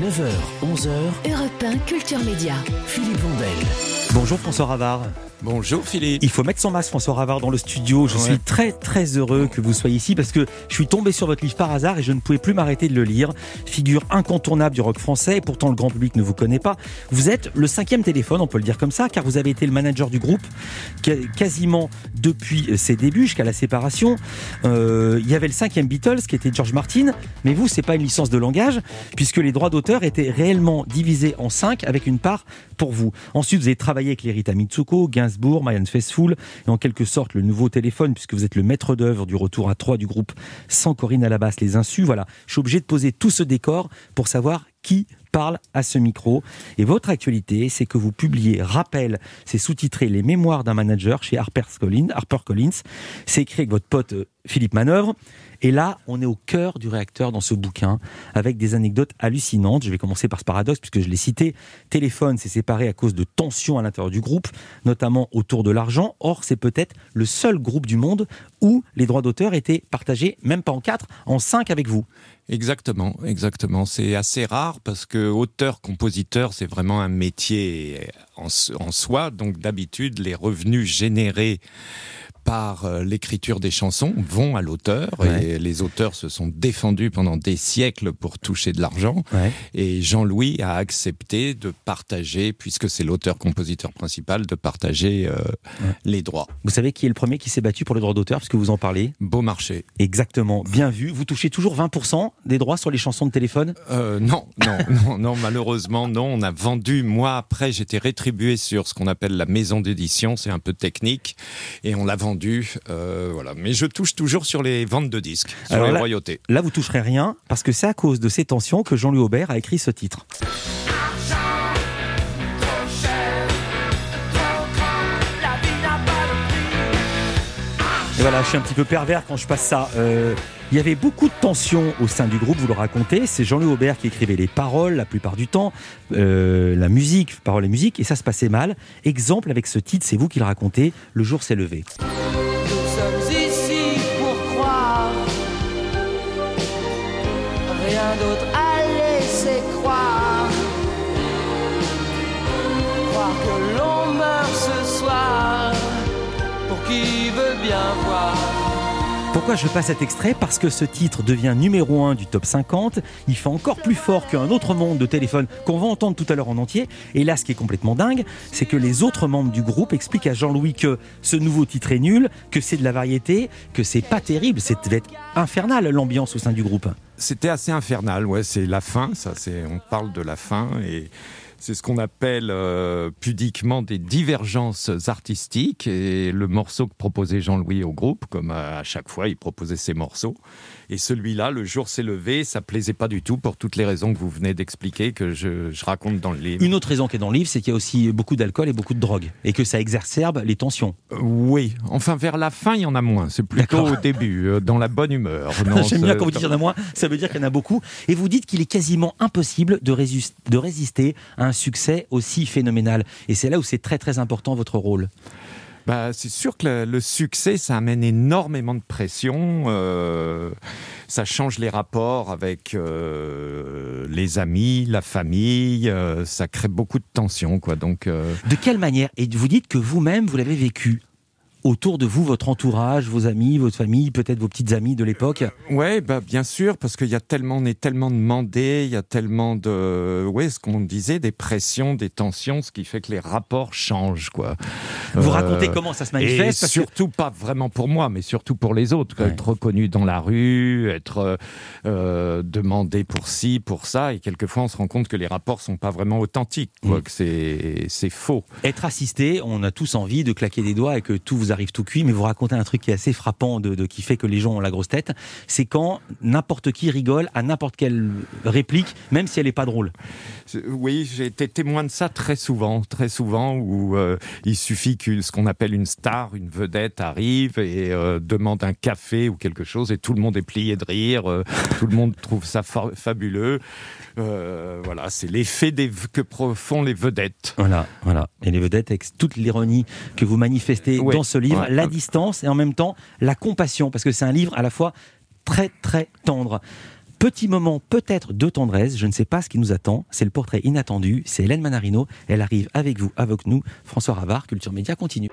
9h, 11h, Europe 1 Culture Média. Philippe Vandel. Bonjour François Ravard. Bonjour Philippe. Il faut mettre son masque François Ravard dans le studio. Je suis très très heureux que vous soyez ici parce que je suis tombé sur votre livre par hasard et je ne pouvais plus m'arrêter de le lire. Figure incontournable du rock français et pourtant le grand public ne vous connaît pas. Vous êtes le 5e téléphone, on peut le dire comme ça, car vous avez été le manager du groupe quasiment depuis ses débuts jusqu'à la séparation. Il y avait le 5e Beatles qui était George Martin, mais vous c'est pas une licence de langage puisque les droits d'auteur étaient réellement divisés en 5 avec une part pour vous. Ensuite vous avez travaillé avec les Rita Mitsuko, Gainsbourg, Marianne Faithfull et en quelque sorte le nouveau téléphone puisque vous êtes le maître d'œuvre du retour à 3 du groupe sans Corinne à la basse, les Insus. Voilà, je suis obligé de poser tout ce décor pour savoir qui parle à ce micro. Et votre actualité, c'est que vous publiez Rappel, c'est sous-titré Les Mémoires d'un manager chez HarperCollins. C'est écrit avec votre pote Philippe Manœuvre. Et là, on est au cœur du réacteur dans ce bouquin, avec des anecdotes hallucinantes. Je vais commencer par ce paradoxe, puisque je l'ai cité. Téléphone s'est séparé à cause de tensions à l'intérieur du groupe, notamment autour de l'argent. Or, c'est peut-être le seul groupe du monde où les droits d'auteur étaient partagés, même pas en 4, en 5 avec vous. Exactement. C'est assez rare parce que auteur-compositeur, c'est vraiment un métier en soi. Donc d'habitude, les revenus générés par l'écriture des chansons vont à l'auteur et les auteurs se sont défendus pendant des siècles pour toucher de l'argent et Jean-Louis a accepté de partager, puisque c'est l'auteur-compositeur principal, de partager les droits. Vous savez qui est le premier qui s'est battu pour les droits d'auteur, puisque vous en parlez ? Beaumarchais. Exactement, bien vu. Vous touchez toujours 20% des droits sur les chansons de téléphone ? Non, malheureusement non. On a vendu, moi après j'étais rétribué sur ce qu'on appelle la maison d'édition, c'est un peu technique, et on l'a vendu. Voilà. Mais je touche toujours sur les ventes de disques, sur les royautés. Là, vous toucherez rien, parce que c'est à cause de ces tensions que Jean-Louis Aubert a écrit ce titre. Et voilà, je suis un petit peu pervers quand je passe ça. Il y avait beaucoup de tensions au sein du groupe, vous le racontez. C'est Jean-Louis Aubert qui écrivait les paroles la plupart du temps, la musique, paroles et musique, et ça se passait mal. Exemple avec ce titre, c'est vous qui le racontez, Le jour s'est levé. Nous sommes ici pour croire, rien d'autre à laisser croire. Croire que l'on meurt ce soir, pour qui veut bien voir. Pourquoi je passe cet extrait ? Parce que ce titre devient numéro 1 du top 50. Il fait encore plus fort qu'un autre monde de téléphone qu'on va entendre tout à l'heure en entier. Et là, ce qui est complètement dingue, c'est que les autres membres du groupe expliquent à Jean-Louis que ce nouveau titre est nul, que c'est de la variété, que c'est pas terrible. Ça devait être infernal, l'ambiance au sein du groupe. C'était assez infernal, c'est la fin, on parle de la fin et c'est ce qu'on appelle pudiquement des divergences artistiques, et le morceau que proposait Jean-Louis au groupe, comme à chaque fois il proposait ses morceaux, et celui-là, Le jour s'est levé, ça plaisait pas du tout pour toutes les raisons que vous venez d'expliquer, que je raconte dans le livre. Une autre raison qui est dans le livre, c'est qu'il y a aussi beaucoup d'alcool et beaucoup de drogue, et que ça exacerbe les tensions. Oui, enfin vers la fin il y en a moins, c'est plutôt au début, dans la bonne humeur. Non, j'aime bien quand vous dites qu'il y en a moins, ça veut dire qu'il y en a beaucoup, et vous dites qu'il est quasiment impossible de résister à un succès aussi phénoménal. Et c'est là où c'est très très important votre rôle. C'est sûr que le succès, ça amène énormément de pression. Ça change les rapports avec les amis, la famille. Ça crée beaucoup de tensions, quoi. Donc, de quelle manière ? Et vous dites que vous-même, vous l'avez vécu autour de vous, votre entourage, vos amis, votre famille, peut-être vos petites amies de l'époque. Ouais, bien sûr, parce qu'il y a on est tellement demandé, il y a tellement de, ce qu'on disait, des pressions, des tensions, ce qui fait que les rapports changent, quoi. Vous racontez comment ça se manifeste ? Et surtout pas vraiment pour moi, mais surtout pour les autres. Être reconnu dans la rue, être demandé pour ci, pour ça, et quelquefois on se rend compte que les rapports sont pas vraiment authentiques, quoi, que c'est faux. Être assisté, on a tous envie de claquer des doigts et que tout vous arrive tout cuit, mais vous racontez un truc qui est assez frappant, qui fait que les gens ont la grosse tête, c'est quand n'importe qui rigole à n'importe quelle réplique, même si elle n'est pas drôle. Oui, j'ai été témoin de ça très souvent, où il suffit que ce qu'on appelle une star, une vedette arrive et demande un café ou quelque chose, et tout le monde est plié de rire, tout le monde trouve ça fabuleux. Voilà, c'est l'effet que font les vedettes. Voilà. Et les vedettes, avec toute l'ironie que vous manifestez dans ce livre, la distance et en même temps la compassion, parce que c'est un livre à la fois très très tendre. Petit moment peut-être de tendresse, je ne sais pas ce qui nous attend. C'est le portrait inattendu, c'est Hélène Manarino. Elle arrive avec vous, avec nous. François Ravard, Culture Média continue.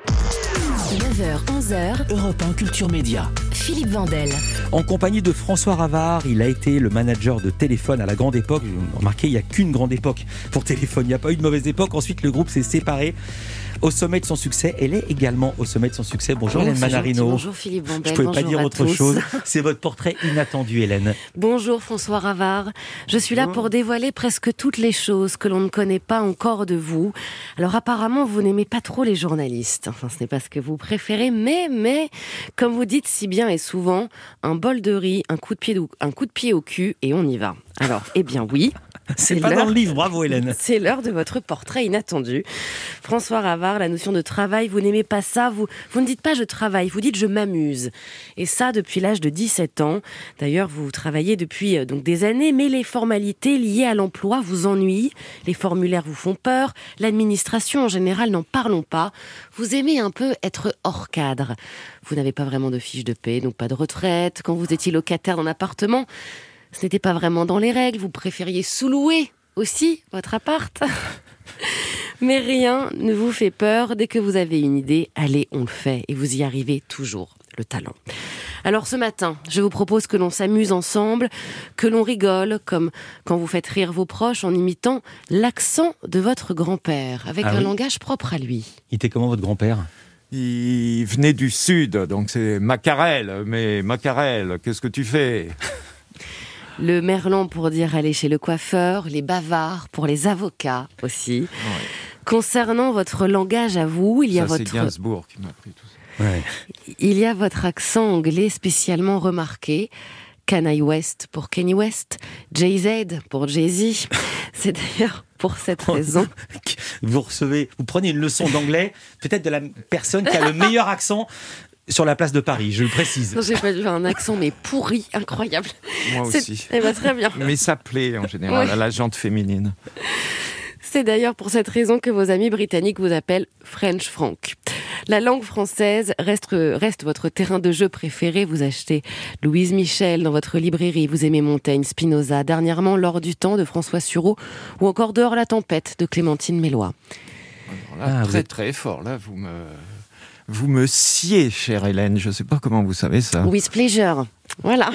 9h, 11h, Europe 1 Culture Média. Philippe Vandel. En compagnie de François Ravard, il a été le manager de Téléphone à la grande époque. Remarquez, il n'y a qu'une grande époque pour Téléphone, il n'y a pas eu de mauvaise époque. Ensuite, le groupe s'est séparé. Au sommet de son succès, elle est également au sommet de son succès. Bonjour Hélène Manarino. Bonjour Philippe Vandel. Je ne pouvais pas dire autre tous. chose. C'est votre portrait inattendu, Hélène. Bonjour François Ravard. Je suis là pour dévoiler presque toutes les choses que l'on ne connaît pas encore de vous. Alors apparemment, vous n'aimez pas trop les journalistes. Enfin, ce n'est pas ce que vous préférez, mais comme vous dites si bien et souvent, un bol de riz, un coup de pied au cul et on y va. Alors, eh bien oui. C'est pas dans le livre, bravo Hélène. C'est l'heure de votre portrait inattendu. François Ravard, la notion de travail, vous n'aimez pas ça, vous ne dites pas je travaille, vous dites je m'amuse. Et ça depuis l'âge de 17 ans. D'ailleurs, vous travaillez depuis donc des années, mais les formalités liées à l'emploi vous ennuient, les formulaires vous font peur, l'administration en général, n'en parlons pas. Vous aimez un peu être hors cadre. Vous n'avez pas vraiment de fiche de paie, donc pas de retraite. Quand vous étiez locataire d'un appartement, ce n'était pas vraiment dans les règles, vous préfériez sous-louer aussi votre appart. Mais rien ne vous fait peur, dès que vous avez une idée, allez, on le fait, et vous y arrivez toujours, le talent. Alors ce matin, je vous propose que l'on s'amuse ensemble, que l'on rigole, comme quand vous faites rire vos proches en imitant l'accent de votre grand-père, avec un langage propre à lui. Il était comment votre grand-père ? Il venait du sud, donc c'est Macarel. Mais Macarel, qu'est-ce que tu fais ? Le merlan pour dire aller chez le coiffeur, les bavards pour les avocats aussi. Ouais. Concernant votre langage à vous, il y a c'est Gainsbourg qui m'a appris tout ça. Ouais. Il y a votre accent anglais spécialement remarqué. Kanye West pour Kanye West, Jay-Z pour Jay-Z. C'est d'ailleurs pour cette raison. Vous prenez une leçon d'anglais, peut-être de la personne qui a le meilleur accent sur la place de Paris, je le précise. Non, j'ai pas eu un accent, mais pourri, incroyable. Moi aussi. Eh ben, très bien. Mais ça plaît en général à la gente féminine. C'est d'ailleurs pour cette raison que vos amis britanniques vous appellent French Frank. La langue française reste votre terrain de jeu préféré. Vous achetez Louise Michel dans votre librairie. Vous aimez Montaigne, Spinoza, dernièrement L'Or du temps de François Sureau ou encore Dehors la tempête de Clémentine Mélois. Alors là, très fort. Là, vous me sciez, chère Hélène. Je ne sais pas comment vous savez ça. With pleasure. Voilà.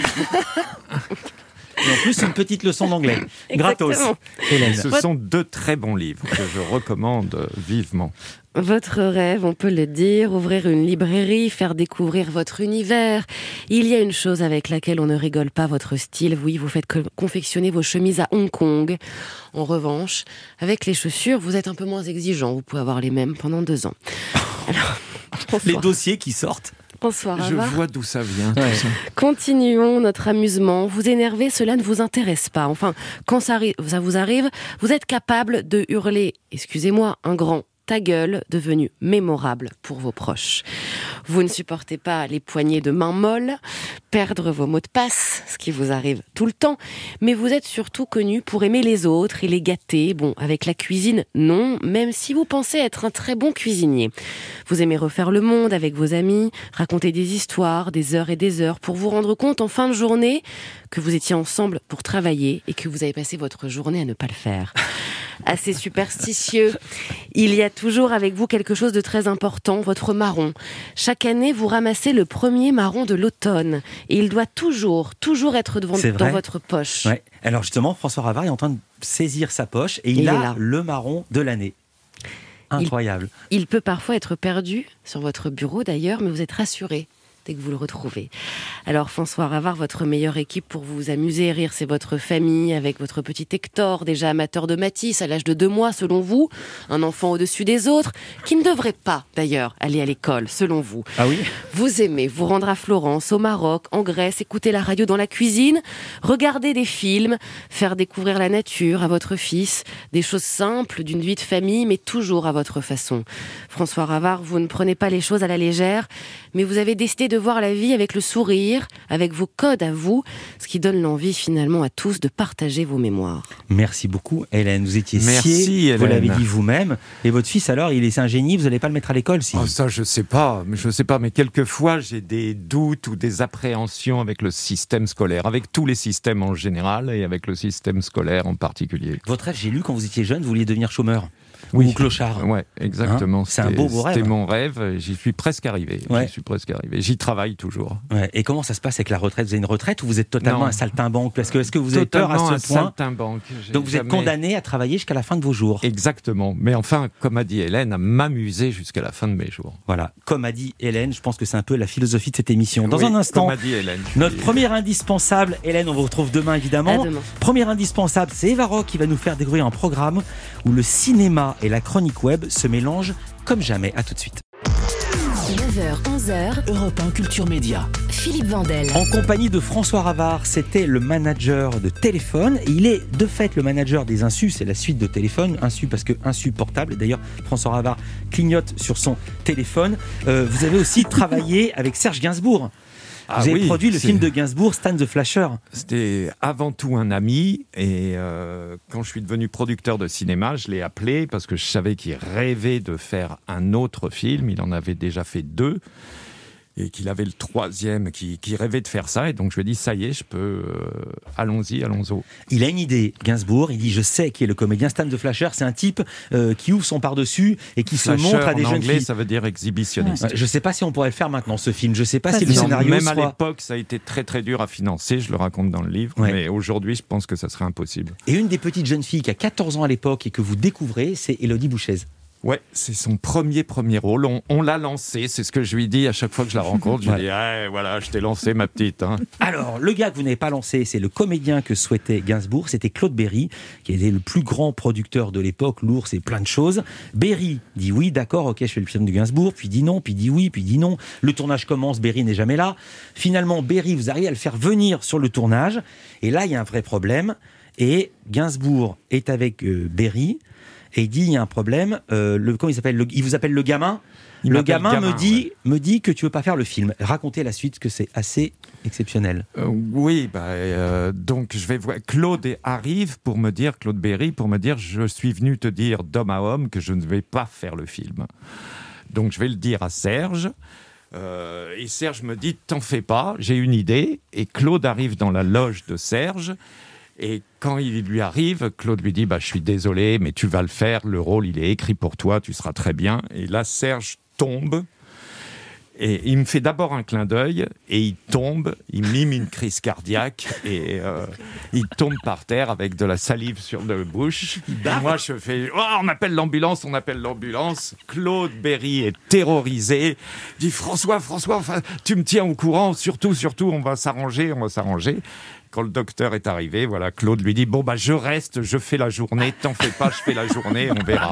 Et en plus, une petite leçon d'anglais. Gratos. Hélène. Ce sont 2 très bons livres que je recommande vivement. Votre rêve, on peut le dire, ouvrir une librairie, faire découvrir votre univers. Il y a une chose avec laquelle on ne rigole pas, votre style. Oui, vous faites confectionner vos chemises à Hong Kong. En revanche, avec les chaussures, vous êtes un peu moins exigeant. Vous pouvez avoir les mêmes pendant 2 ans. Alors, les dossiers qui sortent. Bonsoir, je vois d'où ça vient. Ouais. Tout ça. Continuons notre amusement. Vous énerver, cela ne vous intéresse pas. Enfin, quand ça vous arrive, vous êtes capable de hurler, excusez-moi, un grand ta gueule, devenu mémorable pour vos proches. Vous ne supportez pas les poignées de main molles, perdre vos mots de passe, ce qui vous arrive tout le temps, mais vous êtes surtout connu pour aimer les autres et les gâter. Bon, avec la cuisine, non, même si vous pensez être un très bon cuisinier. Vous aimez refaire le monde avec vos amis, raconter des histoires, des heures et des heures, pour vous rendre compte en fin de journée que vous étiez ensemble pour travailler et que vous avez passé votre journée à ne pas le faire. Assez superstitieux. Il y a toujours avec vous quelque chose de très important, votre marron. Chaque année, vous ramassez le premier marron de l'automne. Et il doit toujours être dans votre poche. Ouais. Alors justement, François Ravard est en train de saisir sa poche et il a le marron de l'année. Incroyable. Il peut parfois être perdu sur votre bureau d'ailleurs, mais vous êtes rassuré dès que vous le retrouvez. Alors François Ravard, votre meilleure équipe pour vous amuser et rire, c'est votre famille, avec votre petit Hector, déjà amateur de Matisse à l'âge de 2 mois selon vous, un enfant au-dessus des autres, qui ne devrait pas d'ailleurs aller à l'école selon vous. Ah oui ? Vous aimez vous rendre à Florence, au Maroc, en Grèce, écouter la radio dans la cuisine, regarder des films, faire découvrir la nature à votre fils, des choses simples d'une vie de famille, mais toujours à votre façon. François Ravard, vous ne prenez pas les choses à la légère, mais vous avez décidé de de voir la vie avec le sourire, avec vos codes à vous, ce qui donne l'envie finalement à tous de partager vos mémoires. Merci beaucoup, Hélène. Vous étiez Merci, sciée, vous Hélène. l'avez dit vous-même. Et votre fils, alors, c'est un génie, vous n'allez pas le mettre à l'école, si? Oh, ça, je sais pas, mais quelquefois, j'ai des doutes ou des appréhensions avec le système scolaire, avec tous les systèmes en général et avec le système scolaire en particulier. Votre rêve, j'ai lu quand vous étiez jeune, vous vouliez devenir chômeur. Oui. Ou clochard. Ouais, exactement. C'est un beau rêve. C'était mon rêve, j'y suis presque arrivé. Ouais. J'y travaille toujours. Ouais. Et comment ça se passe avec la retraite? Vous avez une retraite ou vous êtes totalement Non. un saltimbanque? Est-ce que vous avez peur à ce point? Saltimbanque. Donc vous êtes condamné à travailler jusqu'à la fin de vos jours. Exactement. Mais enfin, comme a dit Hélène, à m'amuser jusqu'à la fin de mes jours. Voilà. Comme a dit Hélène, je pense que c'est un peu la philosophie de cette émission. Dans Oui, un instant, comme a dit Hélène. notre premier indispensable, Hélène, on vous retrouve demain évidemment. À demain. Premier indispensable, c'est Eva Rock qui va nous faire découvrir un programme où le cinéma et la chronique web se mélangent comme jamais. À tout de suite. 9h, 11h, Europe 1 Culture Média. Philippe Vandel. En compagnie de François Ravard, c'était le manager de Téléphone. Et il est de fait le manager des Insus, c'est la suite de Téléphone. Insu parce que Insu portable. Et d'ailleurs, François Ravard clignote sur son téléphone. Vous avez aussi travaillé avec Serge Gainsbourg. Vous avez produit le film de Gainsbourg, Stan the Flasher. C'était avant tout un ami et quand je suis devenu producteur de cinéma, je l'ai appelé parce que je savais qu'il rêvait de faire un autre film. Il en avait déjà fait 2 et qu'il avait le 3e qui rêvait de faire ça. Et donc je lui ai dit, ça y est, je peux... allons-y. Il a une idée, Gainsbourg. Il dit, je sais qui est le comédien. Stan the Flasher, c'est un type qui ouvre son par-dessus et qui se montre à des jeunes filles. En anglais, ça veut dire exhibitionniste. Je ne sais pas si on pourrait le faire maintenant, ce film. Je ne sais pas si le scénario même à l'époque, ça a été très très dur à financer. Je le raconte dans le livre. Ouais. Mais aujourd'hui, je pense que ça serait impossible. Et une des petites jeunes filles qui a 14 ans à l'époque et que vous découvrez, c'est Élodie Bouchez. Ouais, c'est son premier rôle. On l'a lancé, c'est ce que je lui dis à chaque fois que je la rencontre. Je lui dis, voilà, je t'ai lancé ma petite. Hein. Alors, le gars que vous n'avez pas lancé, c'est le comédien que souhaitait Gainsbourg. C'était Claude Berry, qui était le plus grand producteur de l'époque, l'ours et plein de choses. Berry dit oui, d'accord, ok, je fais le film de Gainsbourg, puis dit non, puis dit oui, puis dit non. Le tournage commence, Berry n'est jamais là. Finalement, Berry, vous arrivez à le faire venir sur le tournage. Et là, il y a un vrai problème. Et Gainsbourg est avec Berry. Et il dit, il y a un problème, comment il s'appelle il vous appelle le gamin. Le gamin me dit que tu veux pas faire le film. Racontez la suite, que c'est assez exceptionnel. Oui, donc je vais voir. Claude Berry, pour me dire, je suis venu te dire d'homme à homme que je ne vais pas faire le film. Donc je vais le dire à Serge. Et Serge me dit, t'en fais pas, j'ai une idée. Et Claude arrive dans la loge de Serge. Et quand il lui arrive, Claude lui dit, je suis désolé, mais tu vas le faire, le rôle il est écrit pour toi, tu seras très bien. Et là, Serge tombe, et il me fait d'abord un clin d'œil, et il tombe, il mime une crise cardiaque, et il tombe par terre avec de la salive sur la bouche. Et moi, je fais, on appelle l'ambulance. Claude Berry est terrorisé, dit, François, enfin, tu me tiens au courant, surtout, on va s'arranger. Quand le docteur est arrivé, voilà, Claude lui dit, je reste, je fais la journée, t'en fais pas, je fais la journée, on verra.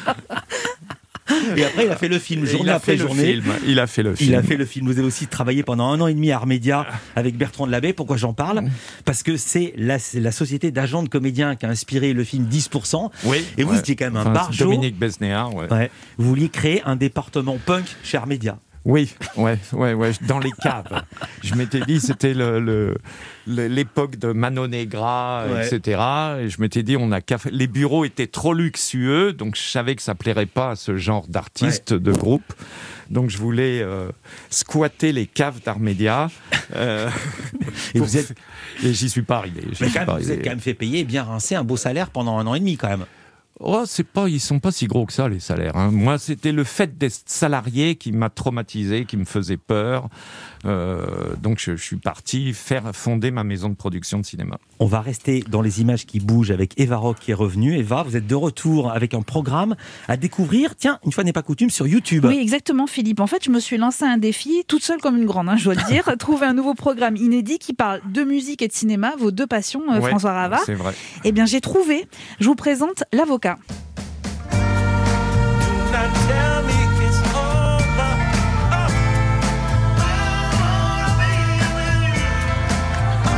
Et après, il a fait le film, journée après journée. Il a fait le film. Vous avez aussi travaillé pendant 1 an et demi à Armédia avec Bertrand de Labbé. Pourquoi j'en parle ? Parce que c'est la société d'agents de comédiens qui a inspiré le film 10%. Oui. Et vous étiez quand même un barjot. Dominique Besnéard, ouais. Vous vouliez créer un département punk chez Armédia. Oui, dans les caves. Je m'étais dit, c'était l'époque de Mano Negra, etc. Et je m'étais dit, les bureaux étaient trop luxueux, donc je savais que ça plairait pas à ce genre d'artistes de groupe. Donc je voulais squatter les caves d'Armédia. Et j'y suis pas arrivé. Vous êtes quand même fait payer, bien rincer, un beau salaire pendant 1 an et demi quand même. Ils sont pas si gros que ça, les salaires. Hein. Moi, c'était le fait d'être salarié qui m'a traumatisé, qui me faisait peur. Donc, je suis parti fonder ma maison de production de cinéma. On va rester dans les images qui bougent avec Eva Rock qui est revenue. Eva, vous êtes de retour avec un programme à découvrir, tiens, une fois n'est pas coutume, sur YouTube. Oui, exactement, Philippe. En fait, je me suis lancé un défi, toute seule comme une grande, je dois le dire. Trouver un nouveau programme inédit qui parle de musique et de cinéma, vos 2 passions, François Ravard. C'est vrai. Eh bien, j'ai trouvé. Je vous présente L'Avocat.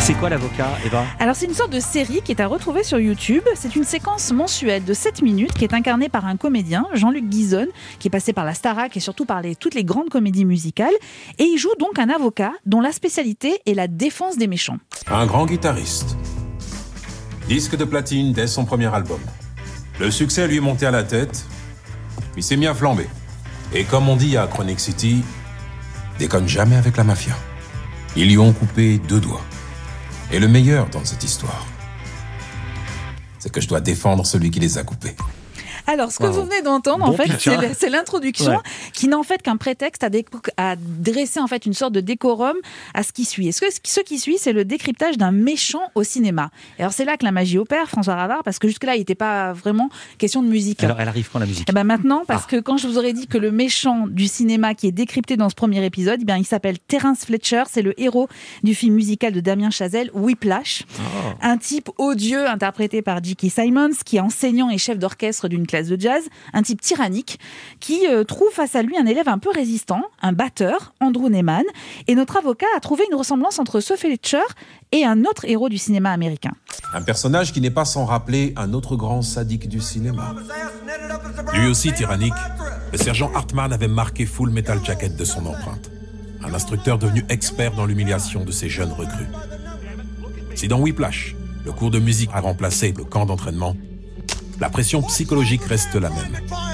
C'est quoi l'avocat, Eva ? Alors c'est une sorte de série qui est à retrouver sur YouTube. C'est une séquence mensuelle de 7 minutes qui est incarnée par un comédien, Jean-Luc Guizonne, qui est passé par la Starac et surtout par toutes les grandes comédies musicales. Et il joue donc un avocat dont la spécialité est la défense des méchants. Un grand guitariste. Disque de platine dès son premier album. Le succès lui est monté à la tête, puis s'est mis à flamber. Et comme on dit à Chronic City, déconne jamais avec la mafia. Ils lui ont coupé 2 doigts. Et le meilleur dans cette histoire, c'est que je dois défendre celui qui les a coupés. Alors, ce que vous venez d'entendre, en fait, pitch, hein. c'est l'introduction qui n'a en fait qu'un prétexte à dresser en fait une sorte de décorum à ce qui suit. Et ce qui suit, c'est le décryptage d'un méchant au cinéma. Et alors, c'est là que la magie opère, François Ravard, parce que jusque-là, il n'était pas vraiment question de musique. Alors, elle arrive quand la musique ? Et ben maintenant, parce que quand je vous aurais dit que le méchant du cinéma qui est décrypté dans ce premier épisode, il s'appelle Terence Fletcher, c'est le héros du film musical de Damien Chazelle, Whiplash. Oh. Un type odieux interprété par J.K. Simmons, qui est enseignant et chef d'orchestre d'une classe de jazz, un type tyrannique qui trouve face à lui un élève un peu résistant, un batteur, Andrew Neyman, et notre avocat a trouvé une ressemblance entre ce Fletcher et un autre héros du cinéma américain. Un personnage qui n'est pas sans rappeler un autre grand sadique du cinéma. Lui aussi tyrannique, le sergent Hartman avait marqué Full Metal Jacket de son empreinte. Un instructeur devenu expert dans l'humiliation de ses jeunes recrues. Si dans Whiplash, le cours de musique a remplacé le camp d'entraînement, la pression psychologique reste la même.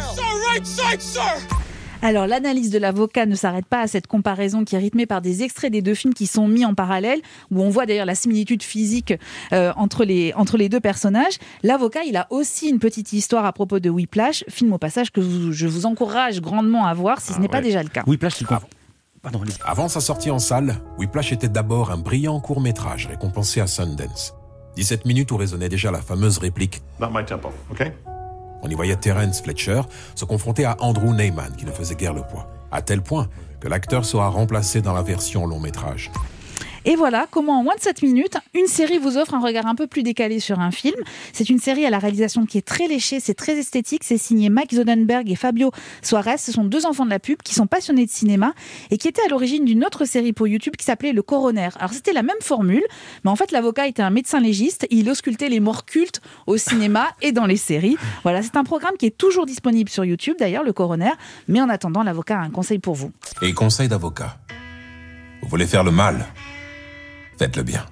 Alors, l'analyse de l'avocat ne s'arrête pas à cette comparaison qui est rythmée par des extraits des 2 films qui sont mis en parallèle, où on voit d'ailleurs la similitude physique entre les 2 personnages. L'avocat, il a aussi une petite histoire à propos de Whiplash, film au passage que je vous encourage grandement à voir si ce n'est pas déjà le cas. Whiplash, tu comprends. Pardon, Avant sa sortie en salle, Whiplash était d'abord un brillant court-métrage récompensé à Sundance. 17 minutes où résonnait déjà la fameuse réplique « Not my tempo, OK ?» On y voyait Terence Fletcher se confronter à Andrew Neyman, qui ne faisait guère le poids. À tel point que l'acteur sera remplacé dans la version long-métrage. Et voilà comment, en moins de 7 minutes, une série vous offre un regard un peu plus décalé sur un film. C'est une série à la réalisation qui est très léchée, c'est très esthétique. C'est signé Mike Zodenberg et Fabio Suarez. Ce sont 2 enfants de la pub qui sont passionnés de cinéma et qui étaient à l'origine d'une autre série pour YouTube qui s'appelait Le Coroner. Alors, c'était la même formule, mais en fait, l'avocat était un médecin légiste. Il auscultait les morts cultes au cinéma et dans les séries. Voilà, c'est un programme qui est toujours disponible sur YouTube, d'ailleurs, Le Coroner. Mais en attendant, l'avocat a un conseil pour vous. Et conseil d'avocat. Vous voulez faire le mal ? Faites-le bien.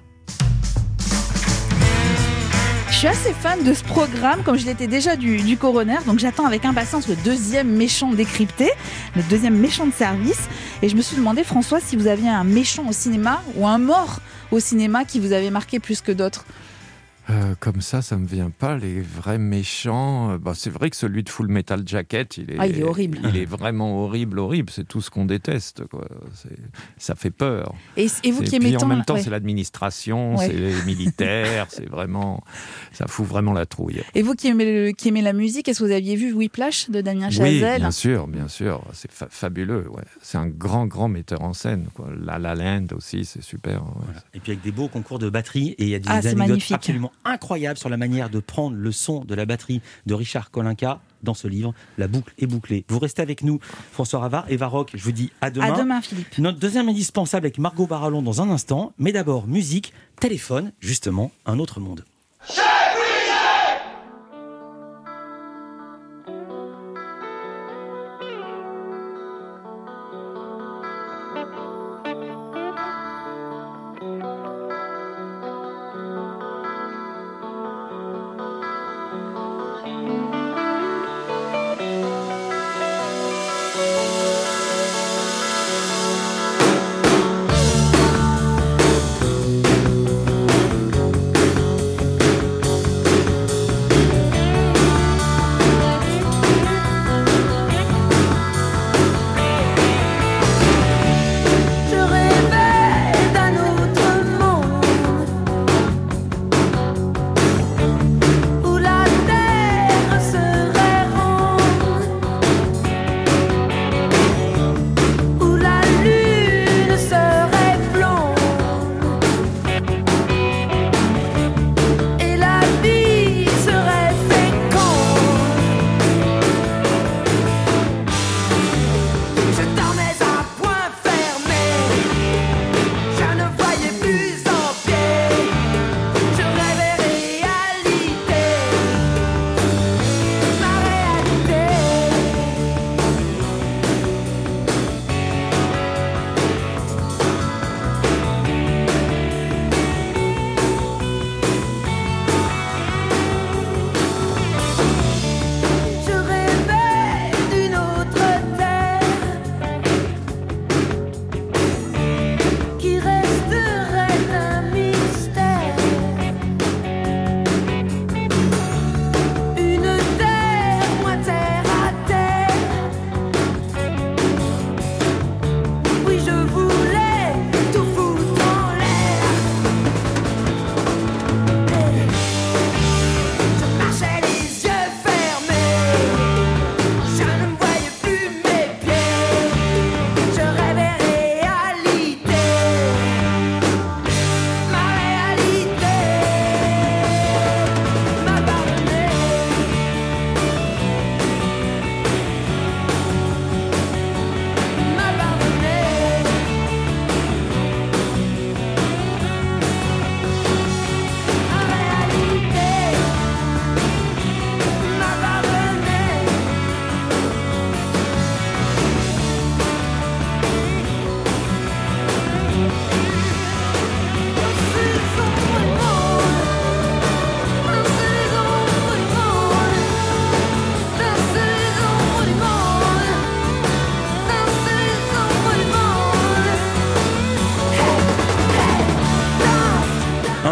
Je suis assez fan de ce programme, comme je l'étais déjà du Coroner, donc j'attends avec impatience le 2e méchant décrypté, le 2e méchant de service. Et je me suis demandé, François, si vous aviez un méchant au cinéma ou un mort au cinéma qui vous avait marqué plus que d'autres. Comme ça me vient pas, les vrais méchants. C'est vrai que celui de Full Metal Jacket, il est horrible. Il est vraiment horrible. C'est tout ce qu'on déteste, quoi. Ça fait peur. Et vous qui aimez en même temps, c'est l'administration, c'est les militaires, c'est vraiment, ça fout vraiment la trouille. Et vous qui aimez la musique, est-ce que vous aviez vu Whiplash de Damien Chazelle ? Oui, bien sûr. C'est fabuleux. Ouais. C'est un grand metteur en scène, quoi. La La Land aussi, c'est super. Ouais. Voilà. Et puis avec des beaux concours de batterie, et il y a des anecdotes magnifique. Absolument incroyable sur la manière de prendre le son de la batterie de Richard Kolinka dans ce livre, La boucle est bouclée. Vous restez avec nous, François Ravard, Eva Rock, je vous dis à demain. À demain, Philippe. Notre 2e indispensable avec Margot Barallon dans un instant, mais d'abord musique, téléphone, justement, un autre monde.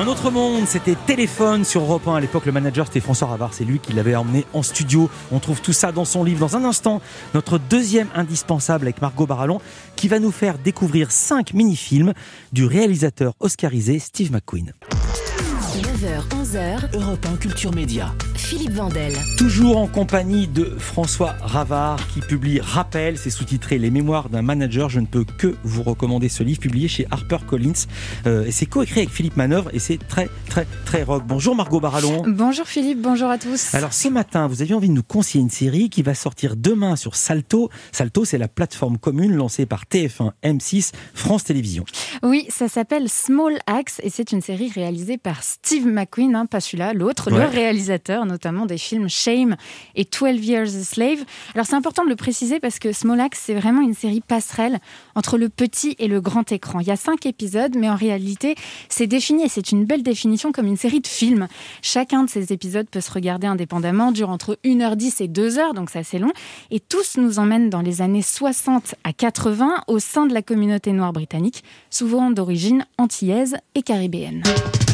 Un autre monde, c'était Téléphone sur Europe 1. À l'époque, le manager, c'était François Ravard. C'est lui qui l'avait emmené en studio. On trouve tout ça dans son livre. Dans un instant, notre deuxième indispensable avec Margot Barallon, qui va nous faire découvrir 5 mini-films du réalisateur oscarisé Steve McQueen. 9h, 11h, Europe 1 Culture Média. Philippe Vandel. Toujours en compagnie de François Ravard qui publie Rappel, c'est sous-titré Les mémoires d'un manager. Je ne peux que vous recommander ce livre publié chez HarperCollins. Et c'est coécrit avec Philippe Manœuvre et c'est très très très rock. Bonjour Margot Barallon. Bonjour Philippe, bonjour à tous. Alors ce matin, vous aviez envie de nous conseiller une série qui va sortir demain sur Salto. Salto, c'est la plateforme commune lancée par TF1, M6, France Télévisions. Oui, ça s'appelle Small Axe et c'est une série réalisée par Steve McQueen, pas celui-là, l'autre, le réalisateur notamment des films Shame et 12 Years a Slave. Alors c'est important de le préciser parce que Small Axe, c'est vraiment une série passerelle entre le petit et le grand écran. Il y a 5 épisodes, mais en réalité, c'est défini, et c'est une belle définition, comme une série de films. Chacun de ces épisodes peut se regarder indépendamment, dure entre 1h10 et 2h, donc c'est assez long, et tous nous emmènent dans les années 60 à 80 au sein de la communauté noire britannique, souvent d'origine antillaise et caribéenne.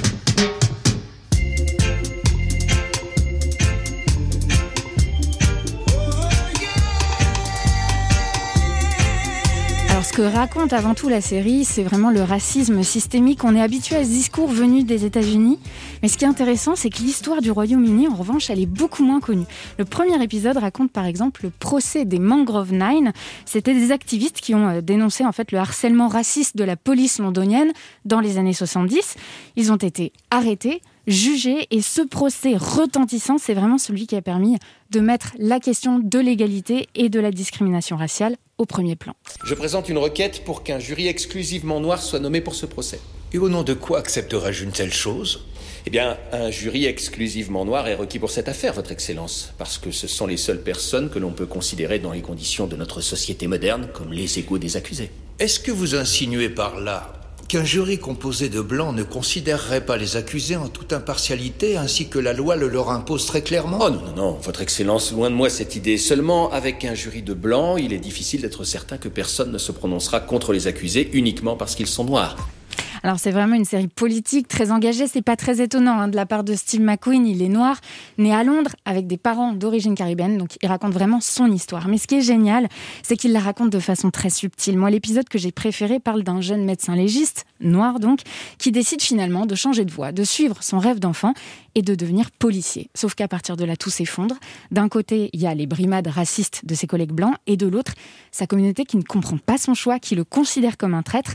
Alors, ce que raconte avant tout la série, c'est vraiment le racisme systémique. On est habitué à ce discours venu des États-Unis. Mais ce qui est intéressant, c'est que l'histoire du Royaume-Uni, en revanche, elle est beaucoup moins connue. Le premier épisode raconte par exemple le procès des Mangrove Nine. C'était des activistes qui ont dénoncé en fait le harcèlement raciste de la police londonienne dans les années 70. Ils ont été arrêtés, jugés, et ce procès retentissant, c'est vraiment celui qui a permis de mettre la question de l'égalité et de la discrimination raciale au premier plan. Je présente une requête pour qu'un jury exclusivement noir soit nommé pour ce procès. Et au nom de quoi accepterais-je une telle chose ? Eh bien, un jury exclusivement noir est requis pour cette affaire, Votre Excellence, parce que ce sont les seules personnes que l'on peut considérer dans les conditions de notre société moderne comme les égaux des accusés. Est-ce que vous insinuez par là qu'un jury composé de blancs ne considérerait pas les accusés en toute impartialité ainsi que la loi le leur impose très clairement ? Oh non, Votre Excellence, loin de moi cette idée. Seulement, avec un jury de blancs, il est difficile d'être certain que personne ne se prononcera contre les accusés uniquement parce qu'ils sont noirs. Alors c'est vraiment une série politique très engagée, c'est pas très étonnant de la part de Steve McQueen. Il est noir, né à Londres avec des parents d'origine caribéenne, donc il raconte vraiment son histoire. Mais ce qui est génial, c'est qu'il la raconte de façon très subtile. Moi, l'épisode que j'ai préféré parle d'un jeune médecin légiste, noir donc, qui décide finalement de changer de voie, de suivre son rêve d'enfant et de devenir policier. Sauf qu'à partir de là, tout s'effondre. D'un côté, il y a les brimades racistes de ses collègues blancs, et de l'autre, sa communauté qui ne comprend pas son choix, qui le considère comme un traître,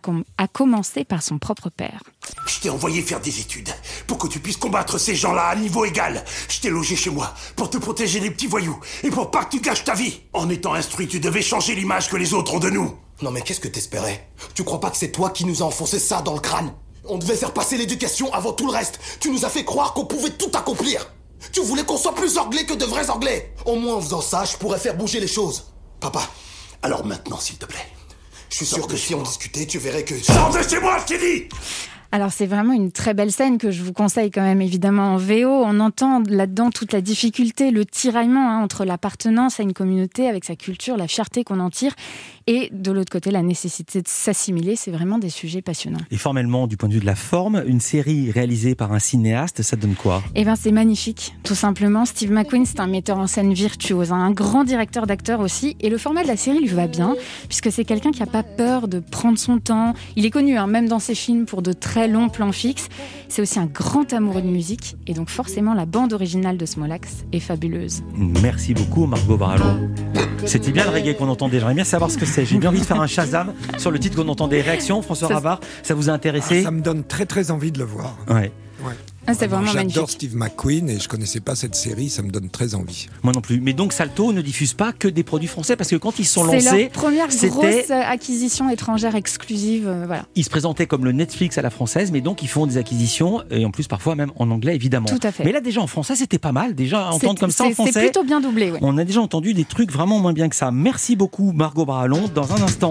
à commencer par son propre père. Je t'ai envoyé faire des études pour que tu puisses combattre ces gens-là à niveau égal. Je t'ai logé chez moi pour te protéger des petits voyous et pour pas que tu gâches ta vie. En étant instruit, tu devais changer l'image que les autres ont de nous. Non mais qu'est-ce que t'espérais ? Tu crois pas que c'est toi qui nous a enfoncé ça dans le crâne ? On devait faire passer l'éducation avant tout le reste. Tu nous as fait croire qu'on pouvait tout accomplir. Tu voulais qu'on soit plus anglais que de vrais anglais. Au moins en faisant ça, je pourrais faire bouger les choses. Papa, alors maintenant s'il te plaît. Je suis sûr que si on discutait, tu verrais que... Sors de chez moi, je t'ai dit ! Alors c'est vraiment une très belle scène que je vous conseille quand même évidemment en VO. On entend là-dedans toute la difficulté, le tiraillement entre l'appartenance à une communauté avec sa culture, la fierté qu'on en tire, et de l'autre côté la nécessité de s'assimiler. C'est vraiment des sujets passionnants. Et formellement, du point de vue de la forme, une série réalisée par un cinéaste, ça donne quoi ? Eh bien c'est magnifique, tout simplement. Steve McQueen, c'est un metteur en scène virtuose, un grand directeur d'acteurs aussi, et le format de la série lui va bien, puisque c'est quelqu'un qui n'a pas peur de prendre son temps. Il est connu, même dans ses films, pour de très long plan fixe. C'est aussi un grand amoureux de musique, et donc forcément la bande originale de Small Axe est fabuleuse. Merci beaucoup Margot Barallon. C'était bien le reggae qu'on entendait, j'aimerais bien savoir ce que c'est. J'ai bien envie de faire un Shazam sur le titre qu'on entendait. Réaction, François Ravard, ça vous a intéressé ? Ça me donne très très envie de le voir. Ouais. C'est vraiment magnifique. J'adore Steve McQueen et je connaissais pas cette série, ça me donne très envie. Moi non plus. Mais donc Salto ne diffuse pas que des produits français parce que quand ils sont lancés, c'est leur première grosse acquisition étrangère exclusive. Voilà. Ils se présentaient comme le Netflix à la française, mais donc ils font des acquisitions et en plus parfois même en anglais évidemment. Tout à fait. Mais là déjà en français c'était pas mal. Déjà entendre comme ça en français, c'est plutôt bien doublé. Ouais. On a déjà entendu des trucs vraiment moins bien que ça. Merci beaucoup Margot Barallon. Dans un instant.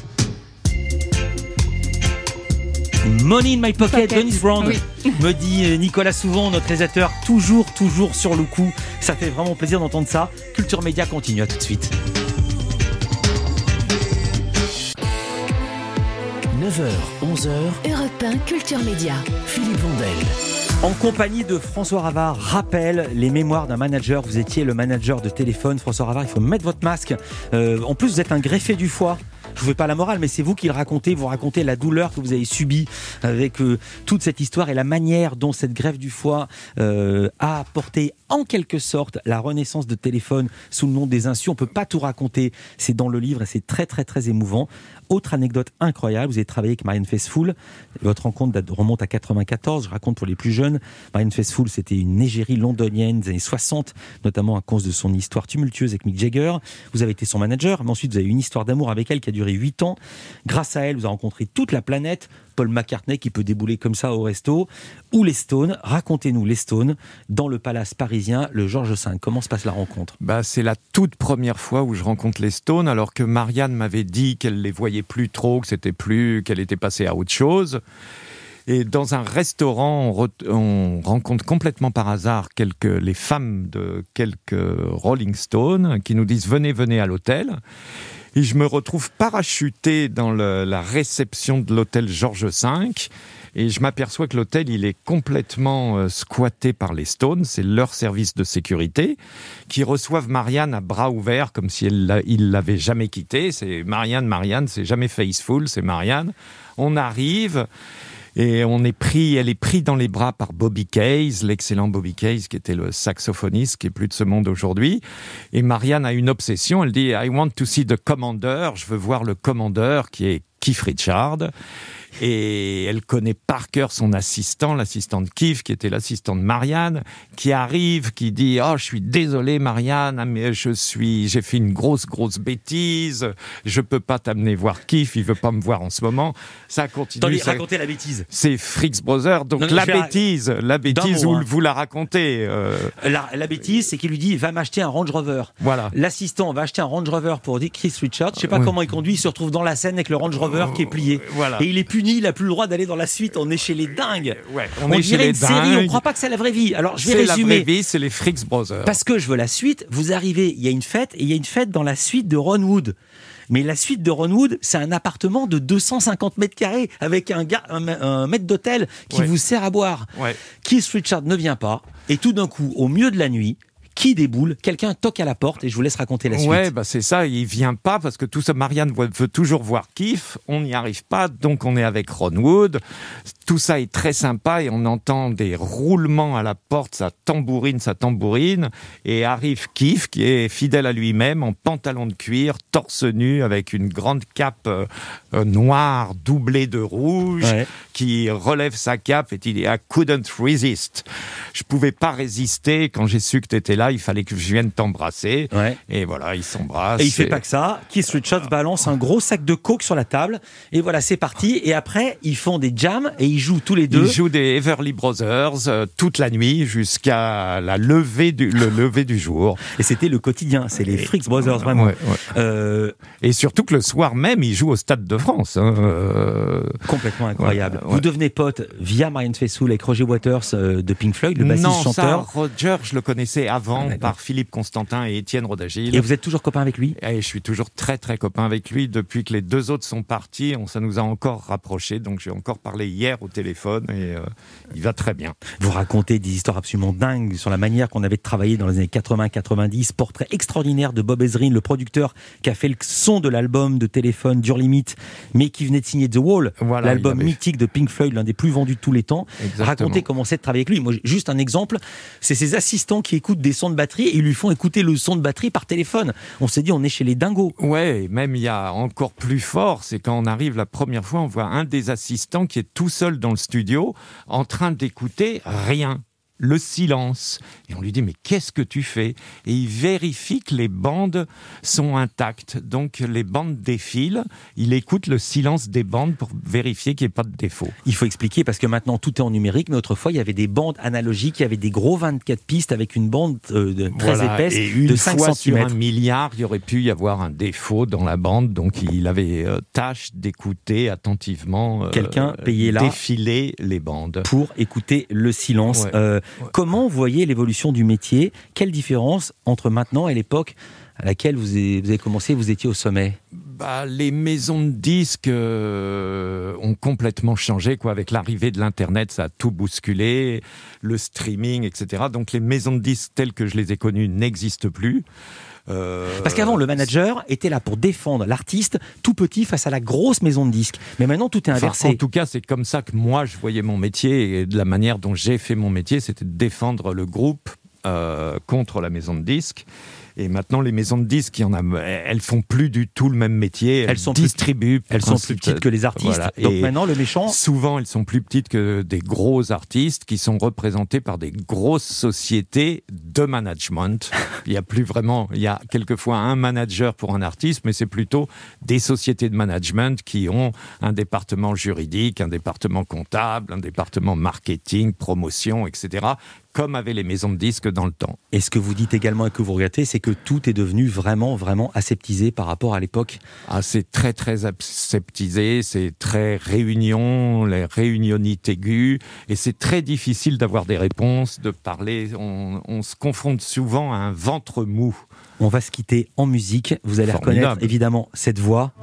Money in my pocket, Dennis Brown, oui. Me dit Nicolas Souvent, notre réalisateur, toujours sur le coup. Ça fait vraiment plaisir d'entendre ça. Culture Média continue, à tout de suite. 9h, 11h, Europe 1 Culture Média. Philippe Vandel. En compagnie de François Ravard, rappelle les mémoires d'un manager. Vous étiez le manager de téléphone. François Ravard, il faut mettre votre masque. En plus, vous êtes un greffé du foie. Je ne vous fais pas la morale, mais c'est vous qui le racontez. Vous racontez la douleur que vous avez subie avec toute cette histoire et la manière dont cette greffe du foie a apporté en quelque sorte la renaissance de téléphone sous le nom des Insus. On ne peut pas tout raconter. C'est dans le livre et c'est très très très émouvant. Autre anecdote incroyable, vous avez travaillé avec Marianne Faithfull. Votre rencontre remonte à 94. Je raconte pour les plus jeunes. Marianne Faithfull, c'était une égérie londonienne des années 60, notamment à cause de son histoire tumultueuse avec Mick Jagger. Vous avez été son manager, mais ensuite vous avez eu une histoire d'amour avec elle qui a duré 8 ans. Grâce à elle, vous avez rencontré toute la planète. Paul McCartney qui peut débouler comme ça au resto. Ou les Stones. Racontez-nous les Stones dans le palace parisien, le Georges V. Comment se passe la rencontre ? C'est la toute première fois où je rencontre les Stones, alors que Marianne m'avait dit qu'elle les voyait plus trop, qu'elle était passée à autre chose. Et dans un restaurant, on rencontre complètement par hasard les femmes de quelques Rolling Stones qui nous disent « venez à l'hôtel ». Et je me retrouve parachuté dans la réception de l'hôtel Georges V. Et je m'aperçois que l'hôtel, il est complètement squatté par les Stones. C'est leur service de sécurité qui reçoivent Marianne à bras ouverts comme si ils l'avaient jamais quittée. C'est Marianne, c'est jamais Faithfull, c'est Marianne. On arrive... Et elle est prise dans les bras par Bobby Case, l'excellent Bobby Case, qui était le saxophoniste, qui est plus de ce monde aujourd'hui. Et Marianne a une obsession, elle dit « I want to see the commander », je veux voir le commandeur, qui est Keith Richards. Et elle connaît par cœur son assistant, l'assistant de Keith, qui était l'assistant de Marianne, qui arrive, qui dit « Oh, je suis désolé Marianne, mais j'ai fait une grosse bêtise, je peux pas t'amener voir Keith, il veut pas me voir en ce moment. » Ça continue. Attendez, racontez la bêtise. C'est Fricks Brothers, donc la bêtise où vous la racontez. La bêtise, c'est qu'il lui dit « Va m'acheter un Range Rover ». Voilà. L'assistant va acheter un Range Rover pour Keith Richards, je sais pas comment il conduit, il se retrouve dans la scène avec le Range Rover qui est plié. Voilà. Et il est puni, il n'a plus le droit d'aller dans la suite, on est chez les dingues. On est chez les une série, dingues. on ne croit pas que c'est la vraie vie. Alors je vais résumer. C'est la vraie vie, c'est les Fricks Brothers. Parce que je veux la suite, vous arrivez, il y a une fête, et il y a une fête dans la suite de Ron Wood. Mais la suite de Ron Wood, c'est un appartement de 250 mètres carrés avec un maître d'hôtel qui vous sert à boire. Ouais. Keith Richards ne vient pas, et tout d'un coup, au milieu de la nuit, qui déboule, quelqu'un toque à la porte et je vous laisse raconter la suite. Ouais, c'est ça, il vient pas parce que tout ça, Marianne veut toujours voir Keith, on n'y arrive pas, donc on est avec Ron Wood. Tout ça est très sympa et on entend des roulements à la porte, ça tambourine, et arrive Keith qui est fidèle à lui-même en pantalon de cuir, torse nu avec une grande cape noire doublée de rouge, qui relève sa cape et il dit « I couldn't resist ». Je pouvais pas résister quand j'ai su que t'étais là, il fallait que je vienne t'embrasser. Ouais. Et voilà, ils s'embrassent. Et il fait pas que ça. Keith Richards balance un gros sac de coke sur la table. Et voilà, c'est parti. Et après, ils font des jams et ils jouent tous les deux. Ils jouent des Everly Brothers toute la nuit jusqu'à le lever du jour. Et c'était le quotidien. C'est les Fricks Brothers, vraiment. Ouais. Et surtout que le soir même, ils jouent au Stade de France. Complètement incroyable. Vous devenez pote via Marianne Faithfull avec Roger Waters de Pink Floyd, le bassiste chanteur. Roger, je le connaissais avant par Philippe Constantin et Étienne Rodagil. Et vous êtes toujours copain avec lui ? Et je suis toujours très très copain avec lui depuis que les deux autres sont partis. Ça nous a encore rapprochés. Donc j'ai encore parlé hier au téléphone et il va très bien. Vous racontez des histoires absolument dingues sur la manière qu'on avait de travailler dans les années 80-90. Portrait extraordinaire de Bob Ezrin, le producteur qui a fait le son de l'album de téléphone Dur Limite, mais qui venait de signer The Wall, l'album mythique de Pink Floyd, l'un des plus vendus de tous les temps. Exactement. Racontez comment c'est de travailler avec lui. Moi, juste un exemple, c'est ses assistants qui écoutent des sons de batterie et ils lui font écouter le son de batterie par téléphone. On s'est dit, on est chez les dingos. Ouais, même il y a encore plus fort, c'est quand on arrive la première fois, on voit un des assistants qui est tout seul dans le studio, en train d'écouter rien. Le silence. Et on lui dit, mais qu'est-ce que tu fais ? Et il vérifie que les bandes sont intactes. Donc les bandes défilent, il écoute le silence des bandes pour vérifier qu'il n'y ait pas de défaut. Il faut expliquer parce que maintenant tout est en numérique, mais autrefois il y avait des bandes analogiques, il y avait des gros 24 pistes avec une bande très épaisse de 5 cm. Sur 1 milliard, il y aurait pu y avoir un défaut dans la bande, donc il avait tâche d'écouter attentivement quelqu'un payé là défiler les bandes. Pour écouter le silence. Comment vous voyez l'évolution du métier ? Quelle différence entre maintenant et l'époque à laquelle vous avez commencé, vous étiez au sommet ? Les maisons de disques ont complètement changé, quoi. Avec l'arrivée de l'Internet, ça a tout bousculé, le streaming, etc. Donc les maisons de disques telles que je les ai connues n'existent plus. Parce qu'avant, le manager était là pour défendre l'artiste tout petit face à la grosse maison de disques. Mais maintenant, tout est inversé. En tout cas, c'est comme ça que moi, je voyais mon métier, et de la manière dont j'ai fait mon métier, c'était de défendre le groupe contre la maison de disques. Et maintenant, les maisons de disques, elles font plus du tout le même métier. Elles distribuent. Elles sont plus petites que les artistes. Voilà. Donc maintenant, le méchant. Souvent, elles sont plus petites que des gros artistes qui sont représentés par des grosses sociétés de management. Il y a quelquefois un manager pour un artiste, mais c'est plutôt des sociétés de management qui ont un département juridique, un département comptable, un département marketing, promotion, etc., comme avaient les maisons de disques dans le temps. Et ce que vous dites également et que vous regrettez, c'est que tout est devenu vraiment, vraiment aseptisé par rapport à l'époque. C'est très, très aseptisé, c'est très réunion, les réunionites aiguës, et c'est très difficile d'avoir des réponses, de parler. On se confronte souvent à un ventre mou. On va se quitter en musique. Vous allez reconnaître évidemment cette voix.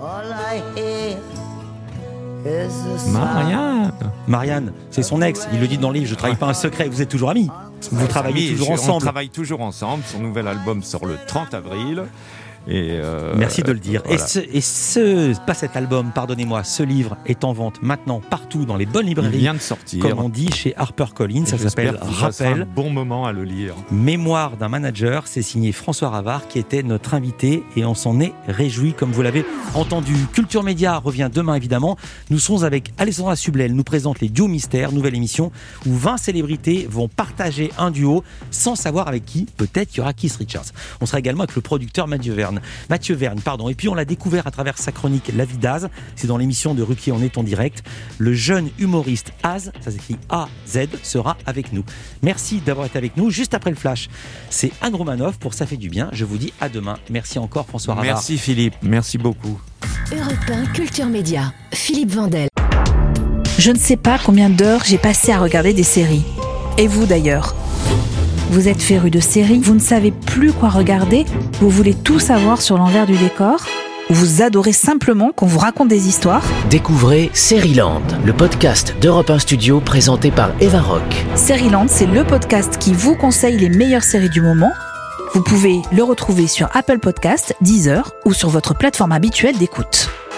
Marianne, c'est son ex. Il le dit dans le livre, je trahis pas un secret. Vous êtes toujours amis. Vous travaillez toujours ensemble. On travaille toujours ensemble. Son nouvel album sort le 30 avril. Merci de le dire. Voilà. Pas cet album, pardonnez-moi, ce livre est en vente maintenant partout dans les bonnes librairies. Il vient de sortir. Comme on dit chez HarperCollins, ça s'appelle Rappel. Un bon moment à le lire. Mémoire d'un manager, c'est signé François Ravard qui était notre invité et on s'en est réjoui comme vous l'avez entendu. Culture Média revient demain évidemment. Nous serons avec Alessandra Sublet, elle nous présente les duos mystères, nouvelle émission où 20 célébrités vont partager un duo sans savoir avec qui. Peut-être qu'il y aura Keith Richards. On sera également avec le producteur Mathieu Verne. Et puis on l'a découvert à travers sa chronique La vie d'Az, c'est dans l'émission de Ruquier On est en direct. Le jeune humoriste Az, ça s'écrit A-Z, sera avec nous. Merci d'avoir été avec nous. Juste après le flash, c'est Anne Romanoff pour Ça fait du bien. Je vous dis à demain. Merci encore François Ravard. Merci Philippe, merci beaucoup. Europe 1 Culture Média, Philippe Vandel. Je ne sais pas combien d'heures j'ai passé à regarder des séries. Et vous d'ailleurs ? Vous êtes féru de séries, vous ne savez plus quoi regarder, vous voulez tout savoir sur l'envers du décor, ou vous adorez simplement qu'on vous raconte des histoires. Découvrez Seriland, le podcast d'Europe 1 Studio présenté par Eva Rock. Seriland, c'est le podcast qui vous conseille les meilleures séries du moment. Vous pouvez le retrouver sur Apple Podcasts, Deezer ou sur votre plateforme habituelle d'écoute.